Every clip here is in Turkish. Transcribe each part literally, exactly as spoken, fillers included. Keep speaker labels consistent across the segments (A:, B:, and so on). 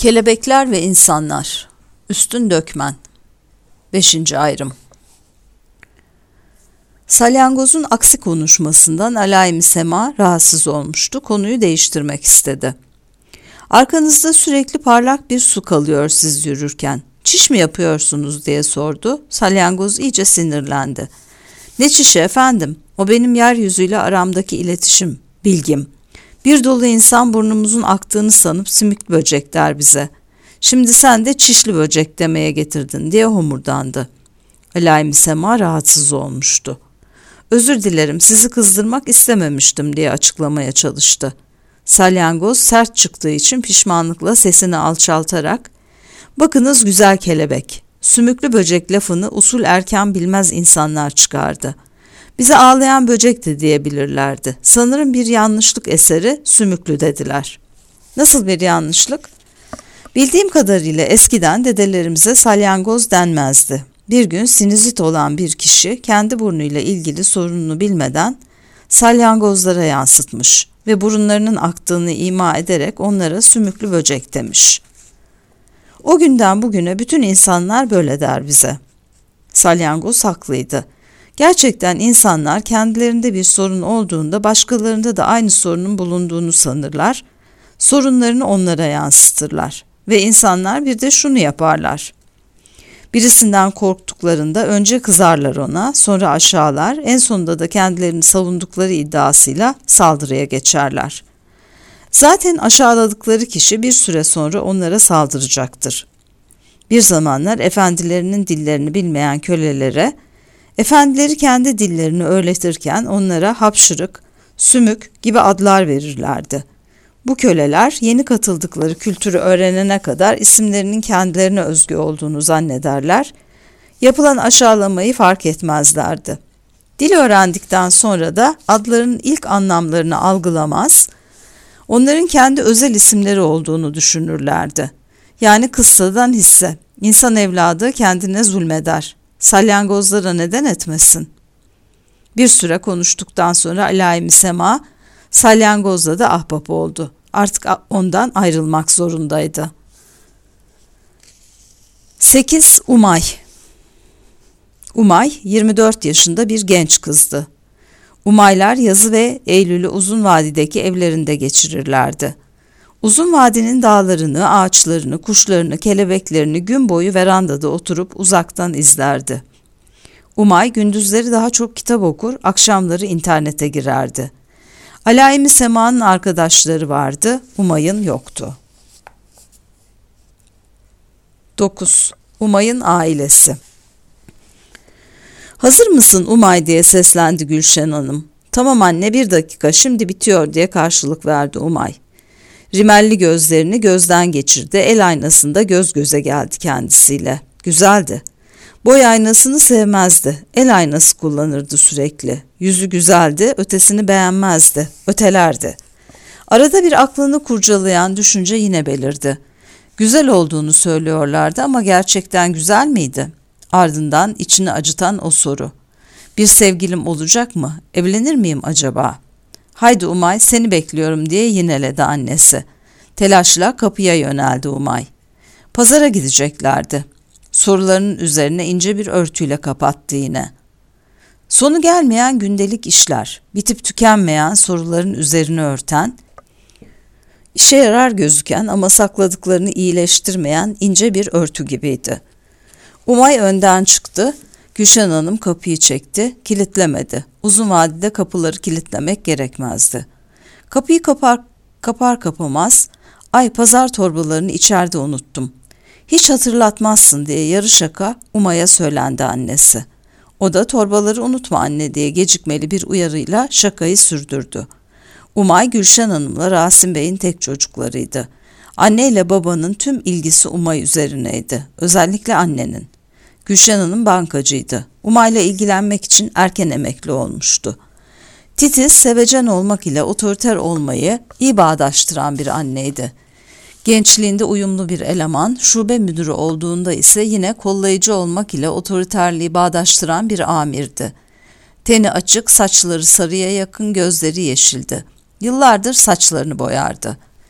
A: Kelebekler ve insanlar. Üstün Dökmen. Beşinci ayrım. Salyangozun aksi konuşmasından Alayim Sema rahatsız olmuştu. Konuyu değiştirmek istedi. Arkanızda sürekli parlak bir su kalıyor siz yürürken. Çiş mi yapıyorsunuz diye sordu. Salyangoz iyice sinirlendi. Ne çişi efendim? O benim yeryüzüyle aramdaki iletişim, bilgim. Bir dolu insan burnumuzun aktığını sanıp sümük böcek der bize. Şimdi sen de çişli böcek demeye getirdin diye homurdandı. Alayim Sema rahatsız olmuştu. Özür dilerim, sizi kızdırmak istememiştim diye açıklamaya çalıştı. Salyangoz sert çıktığı için pişmanlıkla sesini alçaltarak, bakınız güzel kelebek, sümüklü böcek lafını usul erken bilmez insanlar çıkardı. Bize ağlayan böcek de diyebilirlerdi. Sanırım bir yanlışlık eseri sümüklü dediler. Nasıl bir yanlışlık? Bildiğim kadarıyla eskiden dedelerimize salyangoz denmezdi. Bir gün sinüzit olan bir kişi kendi burnuyla ilgili sorununu bilmeden salyangozlara yansıtmış ve burunlarının aktığını ima ederek onlara sümüklü böcek demiş. O günden bugüne bütün insanlar böyle der bize. Salyangoz haklıydı. Gerçekten insanlar kendilerinde bir sorun olduğunda başkalarında da aynı sorunun bulunduğunu sanırlar, sorunlarını onlara yansıtırlar ve insanlar bir de şunu yaparlar. Birisinden korktuklarında önce kızarlar ona, sonra aşağılar, en sonunda da kendilerini savundukları iddiasıyla saldırıya geçerler. Zaten aşağıladıkları kişi bir süre sonra onlara saldıracaktır. Bir zamanlar efendilerinin dillerini bilmeyen kölelere, efendileri kendi dillerini öğretirken onlara hapşırık, sümük gibi adlar verirlerdi. Bu köleler yeni katıldıkları kültürü öğrenene kadar isimlerinin kendilerine özgü olduğunu zannederler, yapılan aşağılamayı fark etmezlerdi. Dil öğrendikten sonra da adların ilk anlamlarını algılamaz, onların kendi özel isimleri olduğunu düşünürlerdi. Yani kıssadan hisse, insan evladı kendine zulmeder. Salyangozlara neden etmesin? Bir süre konuştuktan sonra Alayim Sema, salyangozla da ahbap oldu. Artık ondan ayrılmak zorundaydı. sekiz. Umay. Umay yirmi dört yaşında bir genç kızdı. Umaylar yazı ve Eylül'ü uzun vadideki evlerinde geçirirlerdi. Uzun vadinin dağlarını, ağaçlarını, kuşlarını, kelebeklerini gün boyu verandada oturup uzaktan izlerdi. Umay gündüzleri daha çok kitap okur, akşamları internete girerdi. Alayim Sema'nın arkadaşları vardı, Umay'ın yoktu. dokuz. Umay'ın ailesi. Hazır mısın Umay diye seslendi Gülşen Hanım. Tamam anne, bir dakika, şimdi bitiyor diye karşılık verdi Umay. Rimelli gözlerini gözden geçirdi, el aynasında göz göze geldi kendisiyle. Güzeldi. Boy aynasını sevmezdi, el aynası kullanırdı sürekli. Yüzü güzeldi, ötesini beğenmezdi, ötelerdi. Arada bir aklını kurcalayan düşünce yine belirdi. Güzel olduğunu söylüyorlardı ama gerçekten güzel miydi? Ardından içini acıtan o soru. Bir sevgilim olacak mı? Evlenir miyim acaba? Haydi Umay, seni bekliyorum diye yineledi annesi. Telaşla kapıya yöneldi Umay. Pazara gideceklerdi. Sorularının üzerine ince bir örtüyle kapattı yine. Sonu gelmeyen gündelik işler, bitip tükenmeyen soruların üzerine örten, işe yarar gözüken ama sakladıklarını iyileştirmeyen ince bir örtü gibiydi. Umay önden çıktı, Gülşen Hanım kapıyı çekti, kilitlemedi. Uzun vadede kapıları kilitlemek gerekmezdi. Kapıyı kapar, kapar kapamaz, ay pazar torbalarını içeride unuttum. Hiç hatırlatmazsın diye yarı şaka Umay'a söylendi annesi. O da torbaları unutma anne diye gecikmeli bir uyarıyla şakayı sürdürdü. Umay Gülşen Hanım'la Rasim Bey'in tek çocuklarıydı. Anne ile babanın tüm ilgisi Umay üzerineydi, özellikle annenin. Gülşen Hanım bankacıydı. Umay'la ilgilenmek için erken emekli olmuştu. Titiz, sevecen olmak ile otoriter olmayı iyi bağdaştıran bir anneydi. Gençliğinde uyumlu bir eleman, şube müdürü olduğunda ise yine kollayıcı olmak ile otoriterliği bağdaştıran bir amirdi. Teni açık, saçları sarıya yakın, gözleri yeşildi. Yıllardır saçlarını boyardı.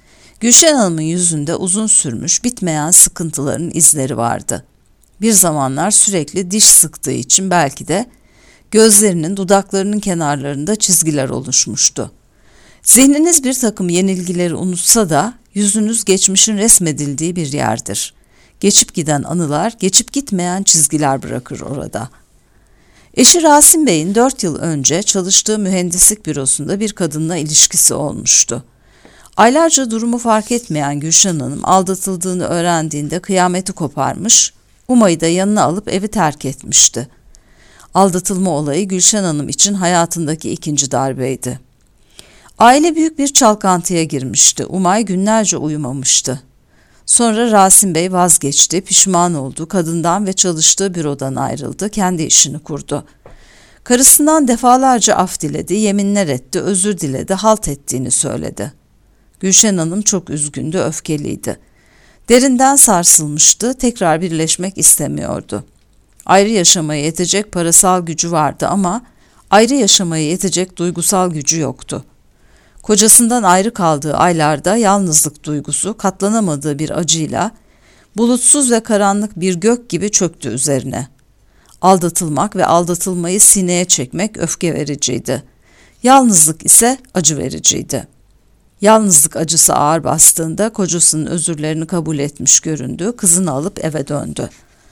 A: Gülşen Hanım'ın yüzünde uzun sürmüş, bitmeyen sıkıntıların izleri vardı. Bir zamanlar sürekli diş sıktığı için belki de gözlerinin, dudaklarının kenarlarında çizgiler oluşmuştu. Zihniniz bir takım yenilgileri unutsa da yüzünüz geçmişin resmedildiği bir yerdir. Geçip giden anılar, geçip gitmeyen çizgiler bırakır orada. Eşi Rasim Bey'in dört yıl önce çalıştığı mühendislik bürosunda bir kadınla ilişkisi olmuştu. Aylarca durumu fark etmeyen Gülşen Hanım aldatıldığını öğrendiğinde kıyameti koparmış, Umay'ı da yanına alıp evi terk etmişti. Aldatılma olayı Gülşen Hanım için hayatındaki ikinci darbeydi. Aile büyük bir çalkantıya girmişti. Umay günlerce uyumamıştı. Sonra Rasim Bey vazgeçti, pişman oldu, kadından ve çalıştığı bürodan ayrıldı, kendi işini kurdu. Karısından defalarca af diledi, yeminler etti, özür diledi, halt ettiğini söyledi. Gülşen Hanım çok üzgündü, öfkeliydi. Derinden sarsılmıştı, tekrar birleşmek istemiyordu. Ayrı yaşamaya yetecek parasal gücü vardı ama ayrı yaşamaya yetecek duygusal gücü yoktu. Kocasından ayrı kaldığı aylarda yalnızlık duygusu katlanamadığı bir acıyla bulutsuz ve karanlık bir gök gibi çöktü üzerine. Aldatılmak ve aldatılmayı sineye çekmek öfke vericiydi. Yalnızlık ise acı vericiydi. Yalnızlık acısı ağır bastığında kocasının özürlerini kabul etmiş göründü, kızını alıp eve döndü.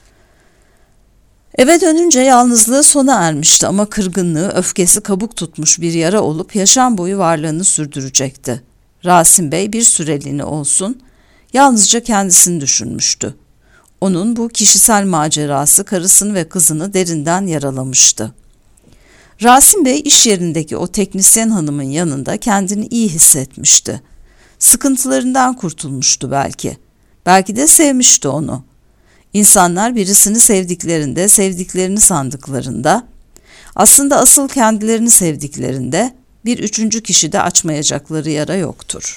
A: Eve dönünce yalnızlığı sona ermişti ama kırgınlığı, öfkesi kabuk tutmuş bir yara olup yaşam boyu varlığını sürdürecekti. Rasim Bey bir süreliğine olsun yalnızca kendisini düşünmüştü. Onun bu kişisel macerası karısını ve kızını derinden yaralamıştı. Rasim Bey iş yerindeki o teknisyen hanımın yanında kendini iyi hissetmişti. Sıkıntılarından kurtulmuştu belki. Belki de sevmişti onu. İnsanlar birisini sevdiklerinde, sevdiklerini sandıklarında, aslında asıl kendilerini sevdiklerinde bir üçüncü kişide açmayacakları yara yoktur.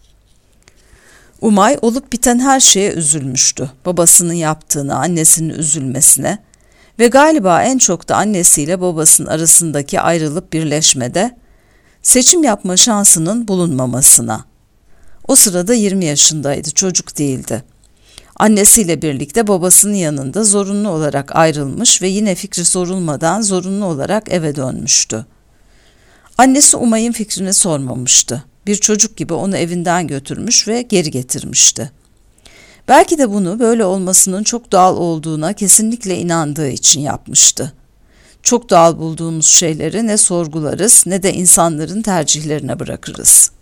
A: Umay olup biten her şeye üzülmüştü. Babasının yaptığını, annesinin üzülmesine ve galiba en çok da annesiyle babasının arasındaki ayrılıp birleşmede seçim yapma şansının bulunmamasına. O sırada yirmi yaşındaydı, çocuk değildi. Annesiyle birlikte babasının yanında zorunlu olarak ayrılmış ve yine fikri sorulmadan zorunlu olarak eve dönmüştü. Annesi Umay'ın fikrini sormamıştı. Bir çocuk gibi onu evinden götürmüş ve geri getirmişti. Belki de bunu böyle olmasının çok doğal olduğuna kesinlikle inandığı için yapmıştı. Çok doğal bulduğumuz şeyleri ne sorgularız ne de insanların tercihlerine bırakırız.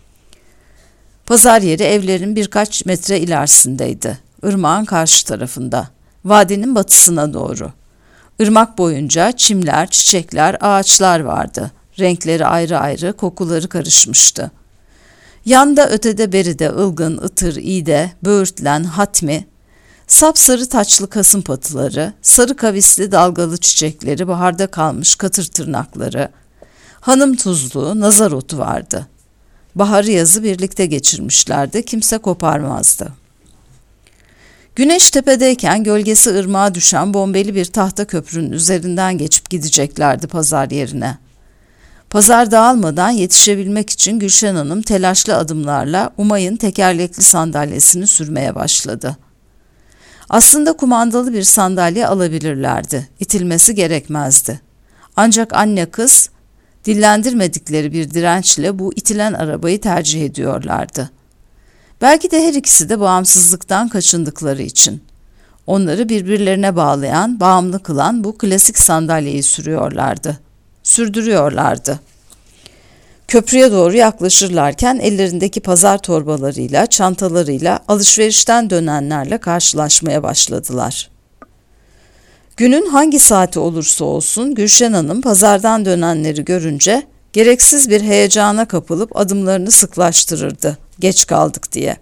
A: Pazar yeri evlerin birkaç metre ilerisindeydi. Irmağın karşı tarafında, vadinin batısına doğru. Irmak boyunca çimler, çiçekler, ağaçlar vardı. Renkleri ayrı ayrı, kokuları karışmıştı. Yanda ötede beride ılgın, ıtır, iğde, böğürtlen, hatmi, sapsarı taçlı kasım patıları, sarı kavisli dalgalı çiçekleri, baharda kalmış katır tırnakları, hanım tuzluğu, nazar otu vardı. Baharı yazı birlikte geçirmişlerdi, kimse koparmazdı. Güneş tepedeyken gölgesi ırmağa düşen bombeli bir tahta köprünün üzerinden geçip gideceklerdi pazar yerine. Pazar dağılmadan yetişebilmek için Gülşen Hanım telaşlı adımlarla Umay'ın tekerlekli sandalyesini sürmeye başladı. Aslında kumandalı bir sandalye alabilirlerdi, itilmesi gerekmezdi. Ancak anne kız dillendirmedikleri bir dirençle bu itilen arabayı tercih ediyorlardı. Belki de her ikisi de bağımsızlıktan kaçındıkları için. Onları birbirlerine bağlayan, bağımlı kılan bu klasik sandalyeyi sürüyorlardı. Sürdürüyorlardı. Köprüye doğru yaklaşırlarken ellerindeki pazar torbalarıyla, çantalarıyla alışverişten dönenlerle karşılaşmaya başladılar. Günün hangi saati olursa olsun Gülşen Hanım pazardan dönenleri görünce gereksiz bir heyecana kapılıp adımlarını sıklaştırırdı, geç kaldık diye.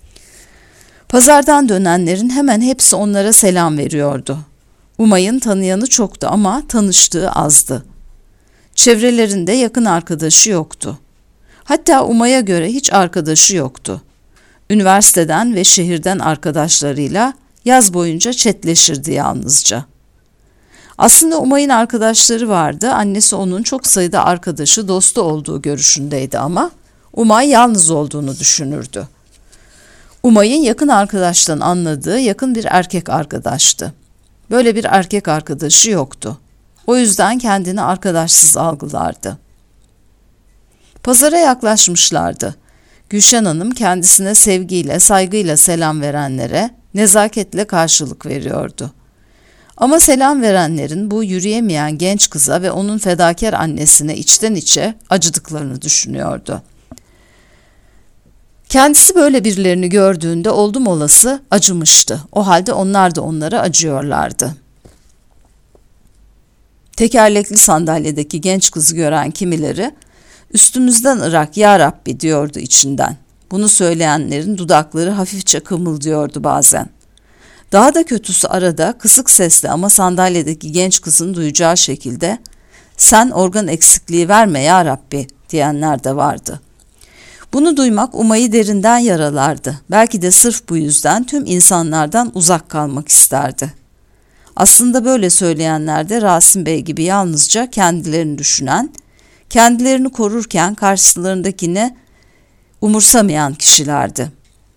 A: Pazardan dönenlerin hemen hepsi onlara selam veriyordu. Umay'ın tanıyanı çoktu ama tanıştığı azdı. Çevrelerinde yakın arkadaşı yoktu. Hatta Umay'a göre hiç arkadaşı yoktu. Üniversiteden ve şehirden arkadaşlarıyla yaz boyunca chatleşirdi yalnızca. Aslında Umay'ın arkadaşları vardı, annesi onun çok sayıda arkadaşı, dostu olduğu görüşündeydi ama Umay yalnız olduğunu düşünürdü. Umay'ın yakın arkadaştan anladığı yakın bir erkek arkadaştı. Böyle bir erkek arkadaşı yoktu. O yüzden kendini arkadaşsız algılardı. Pazara yaklaşmışlardı. Gülşen Hanım kendisine sevgiyle, saygıyla selam verenlere nezaketle karşılık veriyordu. Ama selam verenlerin bu yürüyemeyen genç kıza ve onun fedakar annesine içten içe acıdıklarını düşünüyordu. Kendisi böyle birilerini gördüğünde oldum olası acımıştı. O halde onlar da onlara acıyorlardı. Tekerlekli sandalyedeki genç kızı gören kimileri, "Üstümüzden ırak ya Rabbi" diyordu içinden. Bunu söyleyenlerin dudakları hafifçe kımıldıyordu bazen. Daha da kötüsü arada kısık sesle ama sandalyedeki genç kızın duyacağı şekilde "Sen organ eksikliği verme ya Rabbi" diyenler de vardı. Bunu duymak Umay'ı derinden yaralardı. Belki de sırf bu yüzden tüm insanlardan uzak kalmak isterdi. Aslında böyle söyleyenler de Rasim Bey gibi yalnızca kendilerini düşünen, kendilerini korurken karşılarındakini umursamayan kişilerdi.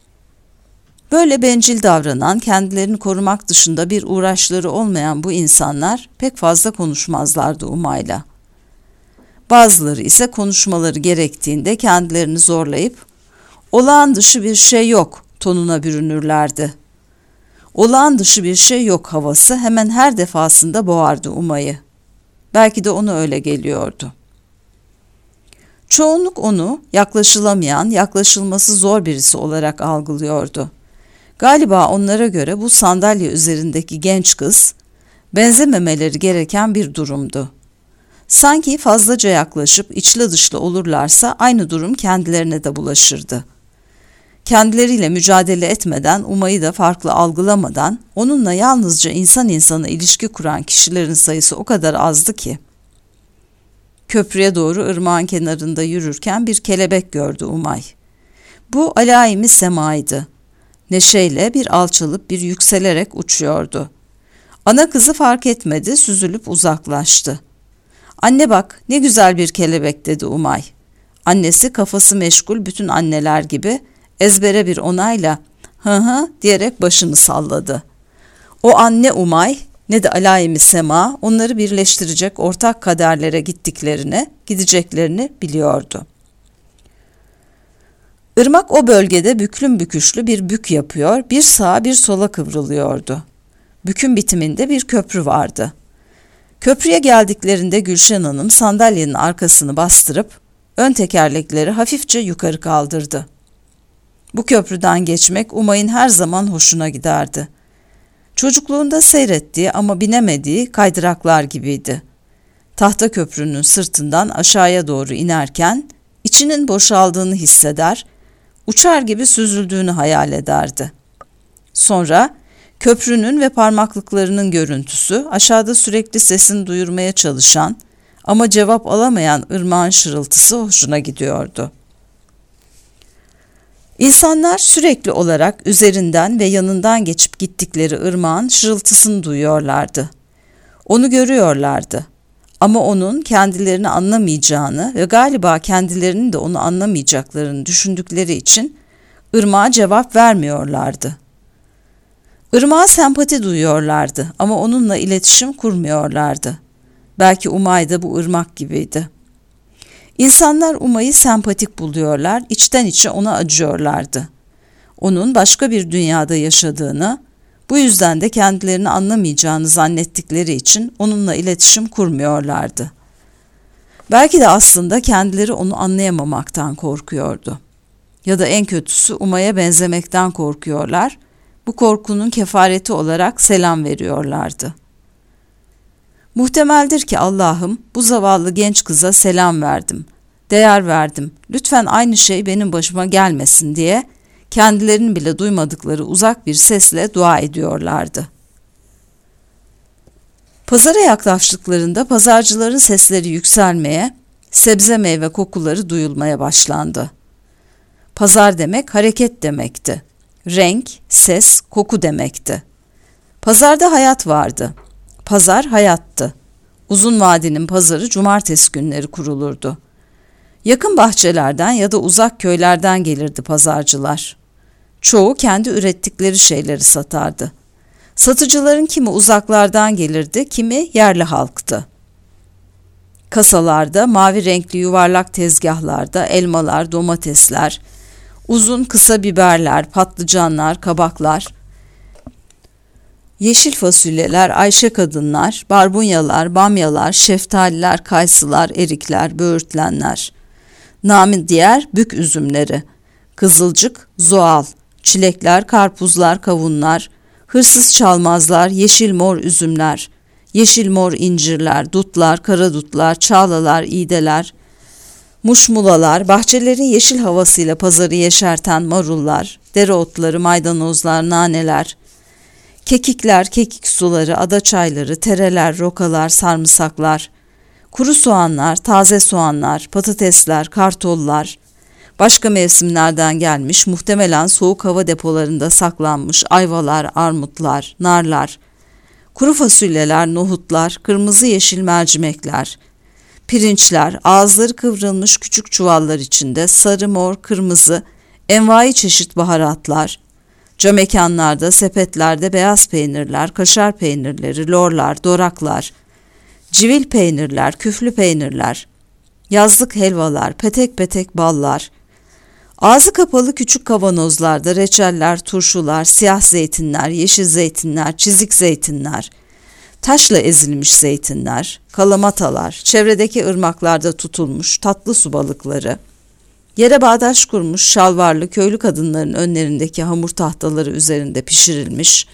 A: Böyle bencil davranan, kendilerini korumak dışında bir uğraşları olmayan bu insanlar pek fazla konuşmazlardı Umay'la. Bazıları ise konuşmaları gerektiğinde kendilerini zorlayıp "Olağan dışı bir şey yok" tonuna bürünürlerdi. Olağan dışı bir şey yok havası hemen her defasında boğardı Umay'ı. Belki de ona öyle geliyordu. Çoğunluk onu yaklaşılamayan, yaklaşılması zor birisi olarak algılıyordu. Galiba onlara göre bu sandalye üzerindeki genç kız, benzememeleri gereken bir durumdu. Sanki fazlaca yaklaşıp içli dışlı olurlarsa aynı durum kendilerine de bulaşırdı. Kendileriyle mücadele etmeden, Umay'ı da farklı algılamadan, onunla yalnızca insan insana ilişki kuran kişilerin sayısı o kadar azdı ki. Köprüye doğru ırmağın kenarında yürürken bir kelebek gördü Umay. Bu Alaim-i Sema'ydı. Neşeyle bir alçalıp bir yükselerek uçuyordu. Ana kızı fark etmedi, süzülüp uzaklaştı. "Anne bak, ne güzel bir kelebek" dedi Umay. Annesi kafası meşgul bütün anneler gibi ezbere bir onayla "hı hı" diyerek başını salladı. O anne Umay ne de Alaim-i Sema onları birleştirecek ortak kaderlere gittiklerini, gideceklerini biliyordu. Irmak o bölgede büklüm büküşlü bir bük yapıyor, bir sağa bir sola kıvrılıyordu. Bükün bitiminde bir köprü vardı. Köprüye geldiklerinde Gülşen Hanım sandalyenin arkasını bastırıp ön tekerlekleri hafifçe yukarı kaldırdı. Bu köprüden geçmek Umay'ın her zaman hoşuna giderdi. Çocukluğunda seyrettiği ama binemediği kaydıraklar gibiydi. Tahta köprünün sırtından aşağıya doğru inerken içinin boşaldığını hisseder, uçar gibi süzüldüğünü hayal ederdi. Sonra köprünün ve parmaklıklarının görüntüsü, aşağıda sürekli sesini duyurmaya çalışan ama cevap alamayan ırmağın şırıltısı hoşuna gidiyordu. İnsanlar sürekli olarak üzerinden ve yanından geçip gittikleri ırmağın şırıltısını duyuyorlardı. Onu görüyorlardı. Ama onun kendilerini anlamayacağını ve galiba kendilerinin de onu anlamayacaklarını düşündükleri için ırmağa cevap vermiyorlardı. Irmağa sempati duyuyorlardı ama onunla iletişim kurmuyorlardı. Belki Umay da bu ırmak gibiydi. İnsanlar Umay'ı sempatik buluyorlar, içten içe ona acıyorlardı. Onun başka bir dünyada yaşadığını, bu yüzden de kendilerini anlamayacağını zannettikleri için onunla iletişim kurmuyorlardı. Belki de aslında kendileri onu anlayamamaktan korkuyordu. Ya da en kötüsü Umay'a benzemekten korkuyorlar, bu korkunun kefareti olarak selam veriyorlardı. Muhtemeldir ki Allah'ım bu zavallı genç kıza selam verdim, değer verdim, lütfen aynı şey benim başıma gelmesin diye kendilerinin bile duymadıkları uzak bir sesle dua ediyorlardı. Pazara yaklaştıklarında pazarcıların sesleri yükselmeye, sebze meyve kokuları duyulmaya başlandı. Pazar demek hareket demekti. Renk, ses, koku demekti. Pazarda hayat vardı. Pazar hayattı. Uzun vadinin pazarı cumartesi günleri kurulurdu. Yakın bahçelerden ya da uzak köylerden gelirdi pazarcılar. Çoğu kendi ürettikleri şeyleri satardı. Satıcıların kimi uzaklardan gelirdi, kimi yerli halktı. Kasalarda, mavi renkli yuvarlak tezgahlarda elmalar, domatesler, uzun kısa biberler, patlıcanlar, kabaklar, yeşil fasulyeler, Ayşe kadınlar, barbunyalar, bamyalar, şeftaliler, kayısılar, erikler, böğürtlenler, namı diğer bük üzümleri, kızılcık, zoğal, çilekler, karpuzlar, kavunlar, hırsız çalmazlar, yeşil mor üzümler, yeşil mor incirler, dutlar, karadutlar, çağlalar, iğdeler, muşmulalar, bahçelerin yeşil havasıyla pazarı yeşerten marullar, dereotları, maydanozlar, naneler, kekikler, kekik suları, ada çayları, tereler, rokalar, sarımsaklar, kuru soğanlar, taze soğanlar, patatesler, kartollar, başka mevsimlerden gelmiş, muhtemelen soğuk hava depolarında saklanmış ayvalar, armutlar, narlar, kuru fasulyeler, nohutlar, kırmızı yeşil mercimekler, pirinçler, ağızları kıvrılmış küçük çuvallar içinde sarı, mor, kırmızı, envai çeşit baharatlar, camekanlarda, sepetlerde beyaz peynirler, kaşar peynirleri, lorlar, doraklar, civil peynirler, küflü peynirler, yazlık helvalar, petek petek ballar, ağzı kapalı küçük kavanozlarda reçeller, turşular, siyah zeytinler, yeşil zeytinler, çizik zeytinler, taşla ezilmiş zeytinler, kalamatalar, çevredeki ırmaklarda tutulmuş tatlı su balıkları, yere bağdaş kurmuş şalvarlı köylü kadınların önlerindeki hamur tahtaları üzerinde pişirilmiş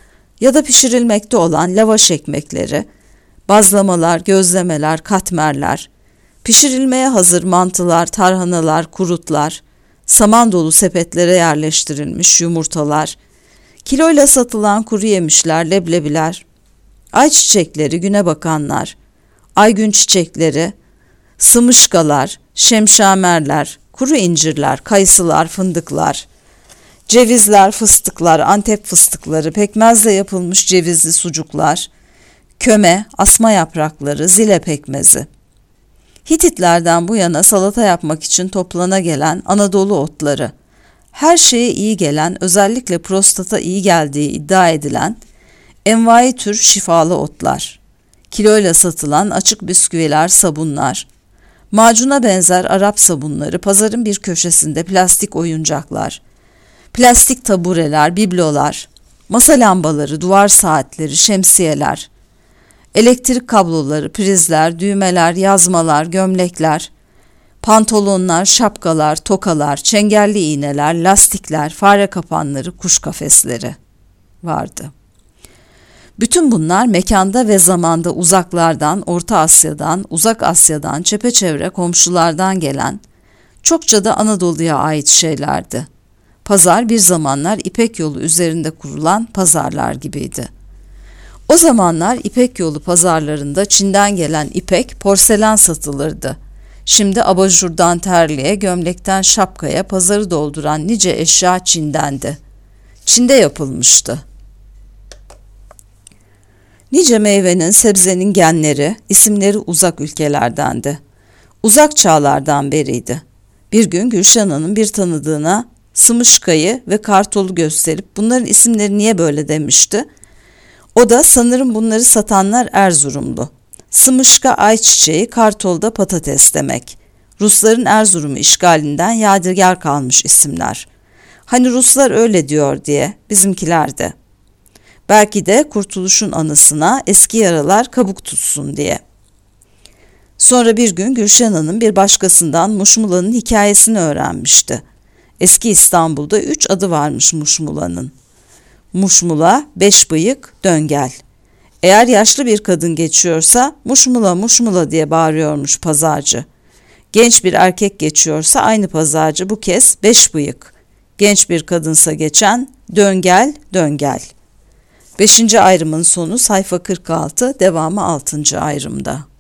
A: ya da pişirilmekte olan lavaş ekmekleri, bazlamalar, gözlemeler, katmerler, pişirilmeye hazır mantılar, tarhanalar, kurutlar, saman dolu sepetlere yerleştirilmiş yumurtalar, kiloyla satılan kuru yemişler, leblebiler, ayçiçekleri, güne bakanlar, aygün çiçekleri, sımışkalar, şemşamerler, kuru incirler, kayısılar, fındıklar, cevizler, fıstıklar, Antep fıstıkları, pekmezle yapılmış cevizli sucuklar, köme, asma yaprakları, zile pekmezi. Hititlerden bu yana salata yapmak için toplana gelen Anadolu otları, her şeye iyi gelen, özellikle prostata iyi geldiği iddia edilen envai tür şifalı otlar, kiloyla satılan açık bisküviler, sabunlar, macuna benzer Arap sabunları, pazarın bir köşesinde plastik oyuncaklar, plastik tabureler, biblolar, masa lambaları, duvar saatleri, şemsiyeler, elektrik kabloları, prizler, düğmeler, yazmalar, gömlekler, pantolonlar, şapkalar, tokalar, çengelli iğneler, lastikler, fare kapanları, kuş kafesleri vardı. Bütün bunlar mekanda ve zamanda uzaklardan, Orta Asya'dan, Uzak Asya'dan, çepeçevre komşulardan gelen, çokça da Anadolu'ya ait şeylerdi. Pazar bir zamanlar İpek Yolu üzerinde kurulan pazarlar gibiydi. O zamanlar İpek Yolu pazarlarında Çin'den gelen ipek, porselen satılırdı. Şimdi abajurdan terliğe, gömlekten şapkaya pazarı dolduran nice eşya Çin'dendi. Çin'de yapılmıştı. Nice meyvenin, sebzenin genleri, isimleri uzak ülkelerdendi. Uzak çağlardan beriydi. Bir gün Gülşen Hanım bir tanıdığına sımışkayı ve kartolu gösterip bunların isimleri niye böyle demişti. O da sanırım bunları satanlar Erzurumlu. Sımışka ayçiçeği, kartol da patates demek. Rusların Erzurum'u işgalinden yadigar kalmış isimler. Hani Ruslar öyle diyor diye, bizimkiler de. Belki de kurtuluşun anısına eski yaralar kabuk tutsun diye. Sonra bir gün Gülşen Hanım bir başkasından Muşmula'nın hikayesini öğrenmişti. Eski İstanbul'da üç adı varmış Muşmula'nın. Muşmula, beş bıyık, döngel. Eğer yaşlı bir kadın geçiyorsa muşmula muşmula diye bağırıyormuş pazarcı. Genç bir erkek geçiyorsa aynı pazarcı bu kez beş bıyık. Genç bir kadınsa geçen döngel döngel. Beşinci ayrımın sonu sayfa kırk altı, devamı altıncı ayrımda.